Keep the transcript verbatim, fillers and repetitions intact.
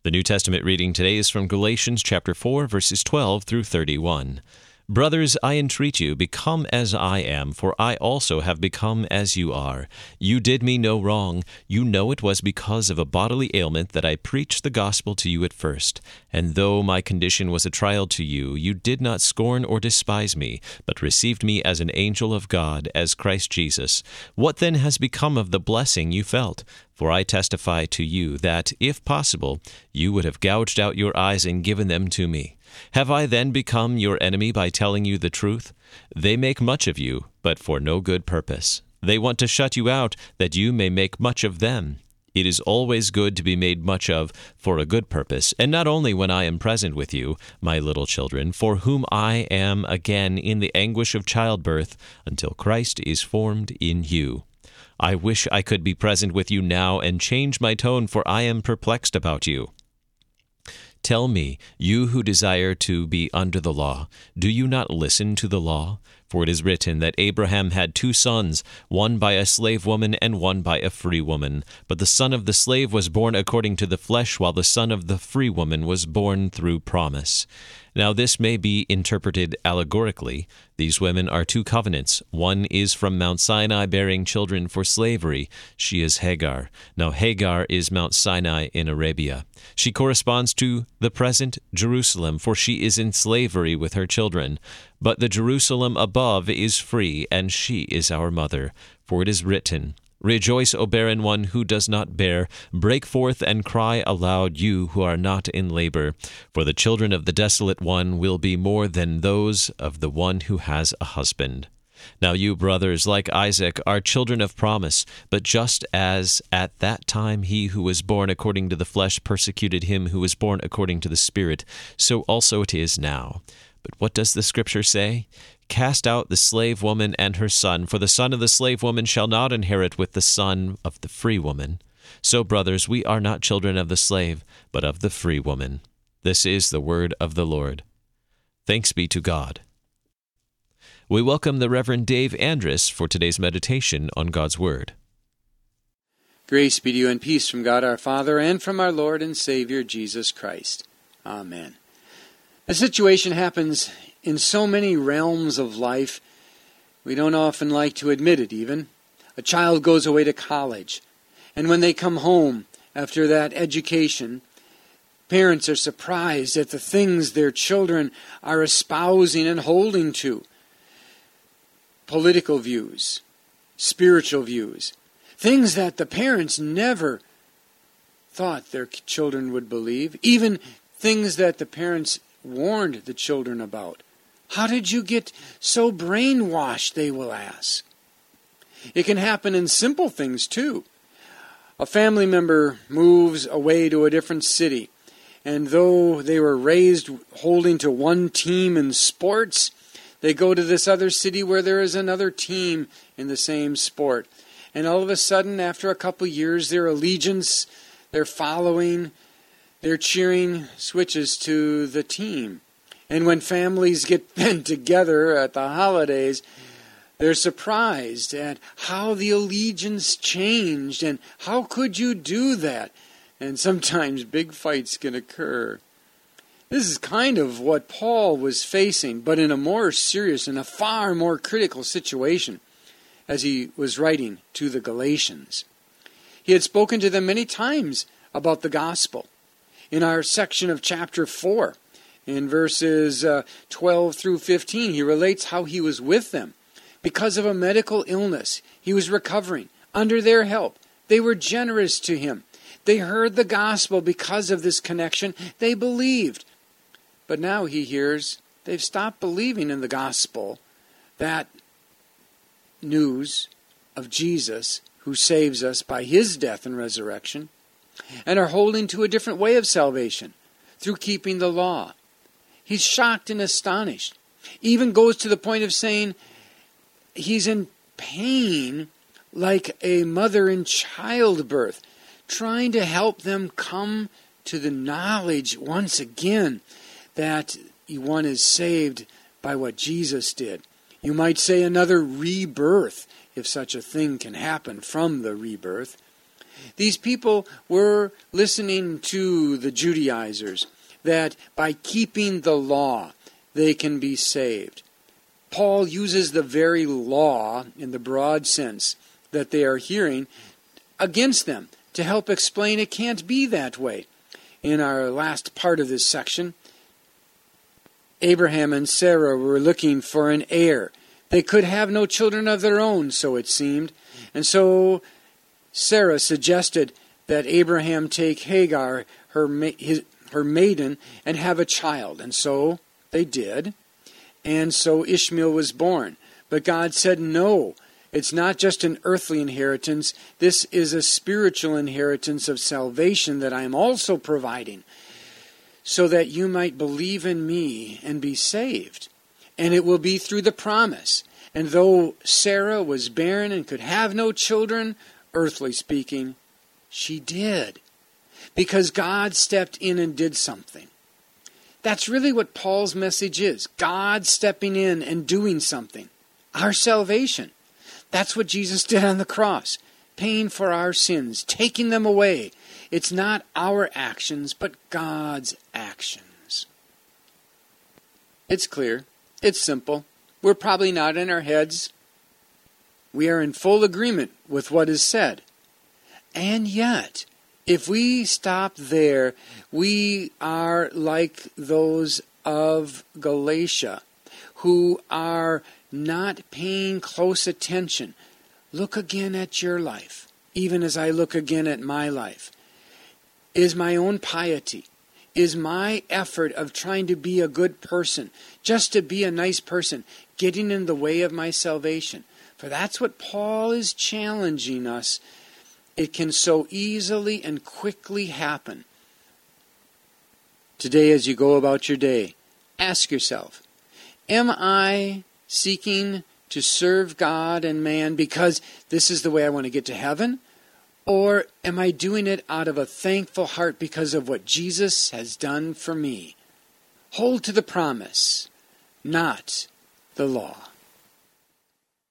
The New Testament reading today is from Galatians chapter four, verses twelve through thirty-one. Brothers, I entreat you, become as I am, for I also have become as you are. You did me no wrong. You know it was because of a bodily ailment that I preached the gospel to you at first. And though my condition was a trial to you, you did not scorn or despise me, but received me as an angel of God, as Christ Jesus. What then has become of the blessing you felt? For I testify to you that, if possible, you would have gouged out your eyes and given them to me. Have I then become your enemy by telling you the truth? They make much of you, but for no good purpose. They want to shut you out, that you may make much of them. It is always good to be made much of for a good purpose, and not only when I am present with you, my little children, for whom I am again in the anguish of childbirth, until Christ is formed in you. I wish I could be present with you now and change my tone, for I am perplexed about you. Tell me, you who desire to be under the law, do you not listen to the law? For it is written that Abraham had two sons, one by a slave woman and one by a free woman. But the son of the slave was born according to the flesh, while the son of the free woman was born through promise. Now this may be interpreted allegorically. These women are two covenants. One is from Mount Sinai, bearing children for slavery. She is Hagar. Now Hagar is Mount Sinai in Arabia. She corresponds to the present Jerusalem, for she is in slavery with her children. But the Jerusalem above is free, and she is our mother. For it is written, Rejoice, O barren one who does not bear. Break forth and cry aloud, you who are not in labor. For the children of the desolate one will be more than those of the one who has a husband. Now you, brothers, like Isaac, are children of promise. But just as at that time he who was born according to the flesh persecuted him who was born according to the Spirit, so also it is now. But what does the Scripture say? Cast out the slave woman and her son, for the son of the slave woman shall not inherit with the son of the free woman. So, brothers, we are not children of the slave, but of the free woman. This is the word of the Lord. Thanks be to God. We welcome the Reverend Dave Andrus for today's meditation on God's Word. Grace be to you and peace from God our Father and from our Lord and Savior Jesus Christ. Amen. A situation happens in so many realms of life, we don't often like to admit it even. A child goes away to college, and when they come home after that education, parents are surprised at the things their children are espousing and holding to. Political views, spiritual views, things that the parents never thought their children would believe, even things that the parents warned the children about. How did you get so brainwashed, they will ask. It can happen in simple things too. A family member moves away to a different city, and though they were raised holding to one team in sports, they go to this other city where there is another team in the same sport. And all of a sudden, after a couple years, their allegiance, their following, their cheering switches to the team. And when families get together at the holidays, they're surprised at how the allegiance changed and how could you do that? And sometimes big fights can occur. This is kind of what Paul was facing, but in a more serious and a far more critical situation as he was writing to the Galatians. He had spoken to them many times about the gospel. In our section of chapter four, in verses uh, twelve through fifteen, he relates how he was with them. Because of a medical illness, he was recovering. Under their help, they were generous to him. They heard the gospel because of this connection. They believed. But now he hears they've stopped believing in the gospel, that news of Jesus who saves us by his death and resurrection, and are holding to a different way of salvation through keeping the law. He's shocked and astonished. Even goes to the point of saying he's in pain like a mother in childbirth, trying to help them come to the knowledge once again that one is saved by what Jesus did. You might say another rebirth, if such a thing can happen from the rebirth. These people were listening to the Judaizers, that by keeping the law, they can be saved. Paul uses the very law, in the broad sense, that they are hearing against them to help explain it can't be that way. In our last part of this section, Abraham and Sarah were looking for an heir. They could have no children of their own, so it seemed. And so Sarah suggested that Abraham take Hagar, her, ma- his, her maiden, and have a child. And so they did. And so Ishmael was born. But God said, no, it's not just an earthly inheritance. This is a spiritual inheritance of salvation that I am also providing, so that you might believe in me and be saved. And it will be through the promise. And though Sarah was barren and could have no children, earthly speaking, she did. Because God stepped in and did something. That's really what Paul's message is. God stepping in and doing something. Our salvation. That's what Jesus did on the cross. Paying for our sins. Taking them away. It's not our actions, but God's actions. It's clear. It's simple. We're probably not in our heads. We are in full agreement with what is said. And yet, if we stop there, we are like those of Galatia who are not paying close attention. Look again at your life, even as I look again at my life. Is my own piety, is my effort of trying to be a good person, just to be a nice person, getting in the way of my salvation? For that's what Paul is challenging us. It can so easily and quickly happen. Today, as you go about your day, ask yourself, am I seeking to serve God and man because this is the way I want to get to heaven? Or am I doing it out of a thankful heart because of what Jesus has done for me? Hold to the promise, not the law.